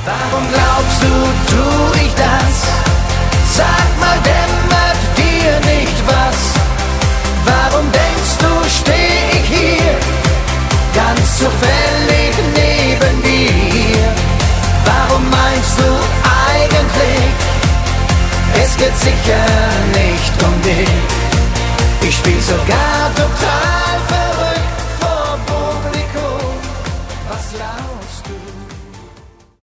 Warum glaubst du, tu ich das? Sag mal, dämmert dir nicht was? Warum denkst du, steh ich hier, ganz zufällig neben dir? Warum meinst du eigentlich, es geht sicher nicht um dich? Ich spiel sogar total